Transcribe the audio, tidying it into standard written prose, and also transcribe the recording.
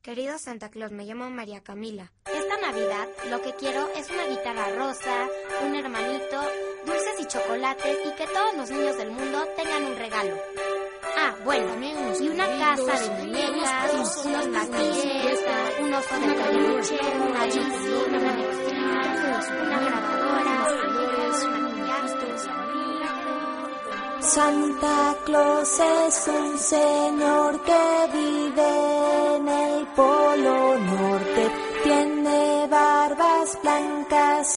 Querido Santa Claus, me llamo María Camila. Esta Navidad lo que quiero es una guitarra rosa, un hermanito, dulces y chocolates y que todos los niños del mundo tengan un regalo. Ah, bueno, y una casa de muñecas, unos patines, un oso de peluche, una bici, una grabadora, Santa Claus es un señor que vive en el Polo Norte.